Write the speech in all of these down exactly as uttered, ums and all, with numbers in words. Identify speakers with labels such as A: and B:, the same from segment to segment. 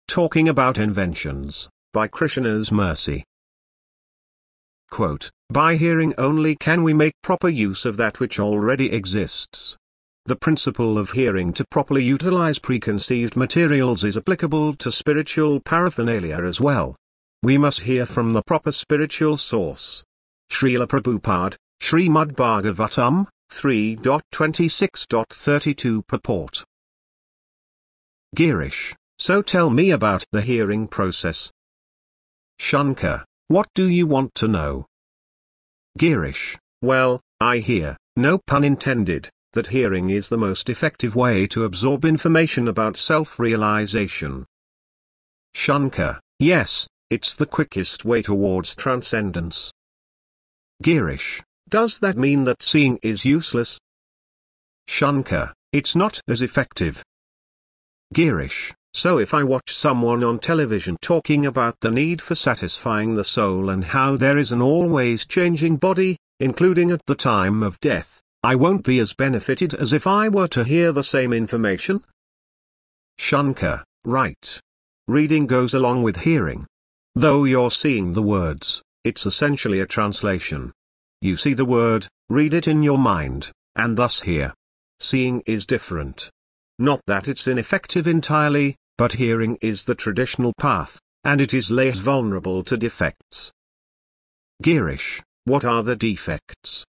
A: talking about inventions, by Krishna's mercy. Quote, by hearing only can we make proper use of that which already exists. The principle of hearing to properly utilize preconceived materials is applicable to spiritual paraphernalia as well. We must hear from the proper spiritual source. Srila Prabhupada, Srimad Bhagavatam, three twenty-six thirty-two purport. Girish, so tell me about the hearing process. Shankar, what do you want to know? Girish, well, I hear, no pun intended, that hearing is the most effective way to absorb information about self-realization. Shankar, yes, it's the quickest way towards transcendence. Girish, does that mean that seeing is useless? Shankar, it's not as effective. Girish, so if I watch someone on television talking about the need for satisfying the soul and how there is an always changing body, including at the time of death, I won't be as benefited as if I were to hear the same information? Shankar, right. Reading goes along with hearing. Though you're seeing the words, it's essentially a translation. You see the word, read it in your mind, and thus hear. Seeing is different. Not that it's ineffective entirely, but hearing is the traditional path, and it is less vulnerable to defects. Girish, what are the defects?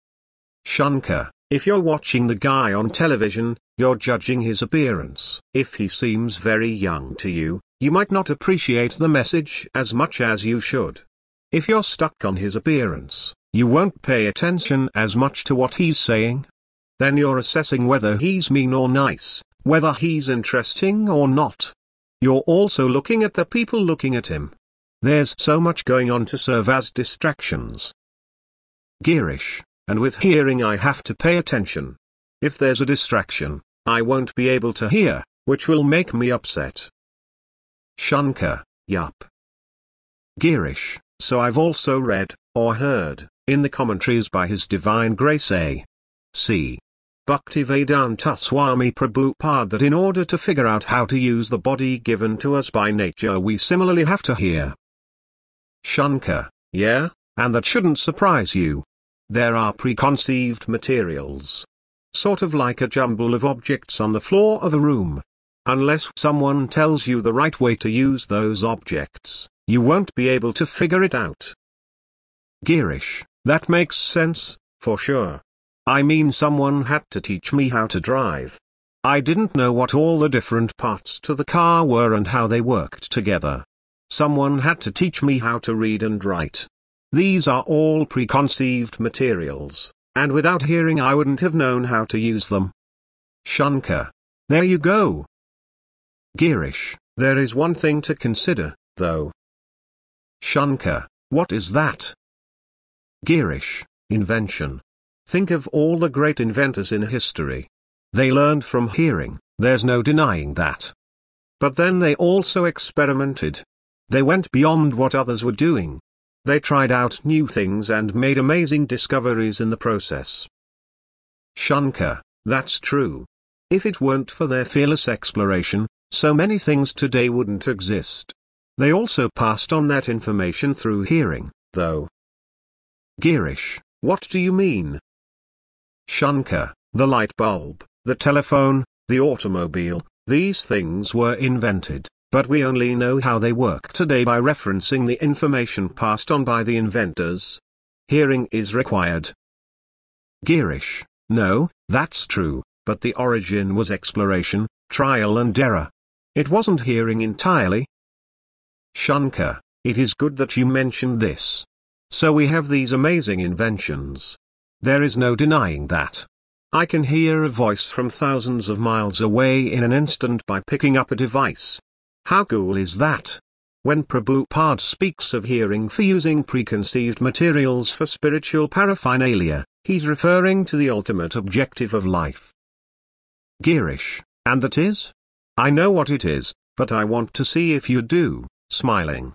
A: Shankar, if you're watching the guy on television, you're judging his appearance. If he seems very young to you, you might not appreciate the message as much as you should. If you're stuck on his appearance, you won't pay attention as much to what he's saying. Then you're assessing whether he's mean or nice, whether he's interesting or not. You're also looking at the people looking at him. There's so much going on to serve as distractions. Girish, and with hearing I have to pay attention. If there's a distraction, I won't be able to hear, which will make me upset. Shankar, yup. Girish, so I've also read, or heard, in the commentaries by His Divine Grace A. C. Bhaktivedanta Swami Prabhupada that in order to figure out how to use the body given to us by nature we similarly have to hear. Shankar, yeah, and that shouldn't surprise you. There are preconceived materials. Sort of like a jumble of objects on the floor of a room. Unless someone tells you the right way to use those objects, you won't be able to figure it out. Girish, that makes sense, for sure. I mean someone had to teach me how to drive. I didn't know what all the different parts to the car were and how they worked together. Someone had to teach me how to read and write. These are all preconceived materials, and without hearing I wouldn't have known how to use them. Shankar, there you go. Girish, there is one thing to consider, though. Shankar, what is that? Girish, invention. Think of all the great inventors in history. They learned from hearing, there's no denying that. But then they also experimented. They went beyond what others were doing. They tried out new things and made amazing discoveries in the process. Shankar, that's true. If it weren't for their fearless exploration, so many things today wouldn't exist. They also passed on that information through hearing, though. Girish, what do you mean? Shankar, the light bulb, the telephone, the automobile, these things were invented, but we only know how they work today by referencing the information passed on by the inventors. Hearing is required. Girish, no, that's true, but the origin was exploration, trial and error. It wasn't hearing entirely. Shankar, it is good that you mentioned this. So we have these amazing inventions. There is no denying that. I can hear a voice from thousands of miles away in an instant by picking up a device. How cool is that? When Prabhupada speaks of hearing for using preconceived materials for spiritual paraphernalia, he's referring to the ultimate objective of life. Girish, and that is? I know what it is, but I want to see if you do, smiling.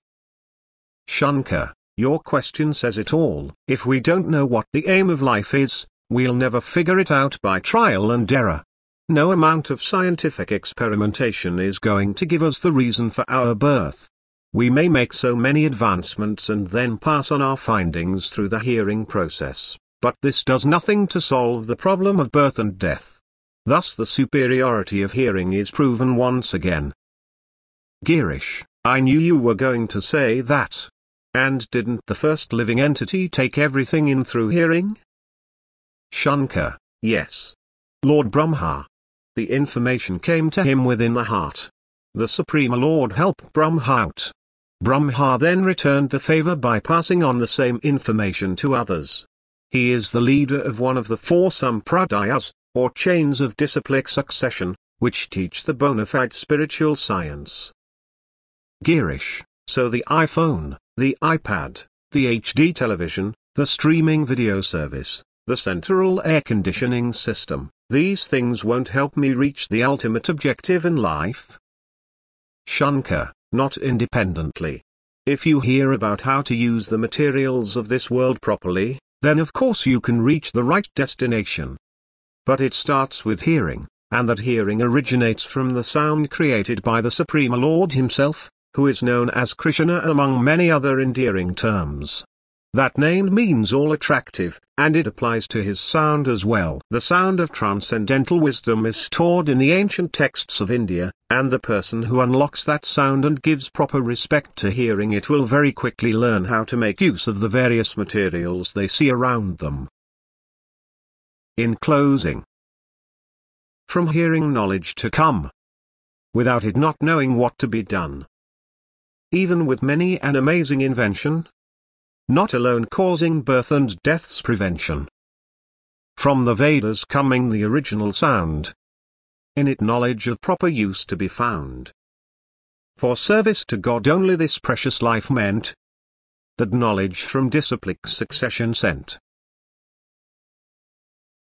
A: Shankar, your question says it all. If we don't know what the aim of life is, we'll never figure it out by trial and error. No amount of scientific experimentation is going to give us the reason for our birth. We may make so many advancements and then pass on our findings through the hearing process, but this does nothing to solve the problem of birth and death. Thus the superiority of hearing is proven once again. Girish, I knew you were going to say that. And didn't the first living entity take everything in through hearing? Shankar, yes. Lord Brahma. The information came to him within the heart. The Supreme Lord helped Brahma out. Brahma then returned the favor by passing on the same information to others. He is the leader of one of the four sampradayas, or chains of disciplic succession, which teach the bona fide spiritual science. Girish, so the iPhone, the iPad, the H D television, the streaming video service, the central air conditioning system, these things won't help me reach the ultimate objective in life? Shankar, not independently. If you hear about how to use the materials of this world properly, then of course you can reach the right destination. But it starts with hearing, and that hearing originates from the sound created by the Supreme Lord himself, who is known as Krishna among many other endearing terms. That name means all attractive, and it applies to his sound as well. The sound of transcendental wisdom is stored in the ancient texts of India, and the person who unlocks that sound and gives proper respect to hearing it will very quickly learn how to make use of the various materials they see around them. In closing, from hearing knowledge to come, without it not knowing what to be done. Even with many an amazing invention, not alone causing birth and death's prevention. From the Vedas coming the original sound. In it knowledge of proper use to be found. For service to God only this precious life meant. That knowledge from disciplic succession sent.